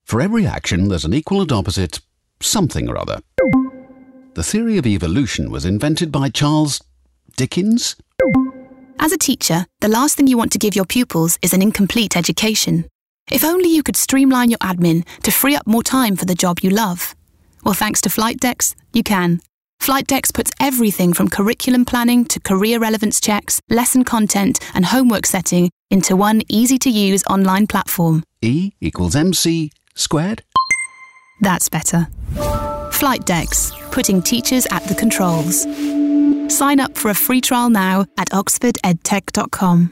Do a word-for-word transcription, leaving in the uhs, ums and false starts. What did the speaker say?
For every action, there's an equal and opposite something or other. The theory of evolution was invented by Charles Dickens. As a teacher, the last thing you want to give your pupils is an incomplete education. If only you could streamline your admin to free up more time for the job you love. Well, thanks to FlightDecks, you can. FlightDecks puts everything from curriculum planning to career relevance checks, lesson content and homework setting into one easy-to-use online platform. E equals mc squared? That's better. FlightDecks, putting teachers at the controls. Sign up for a free trial now at oxford edtech dot com.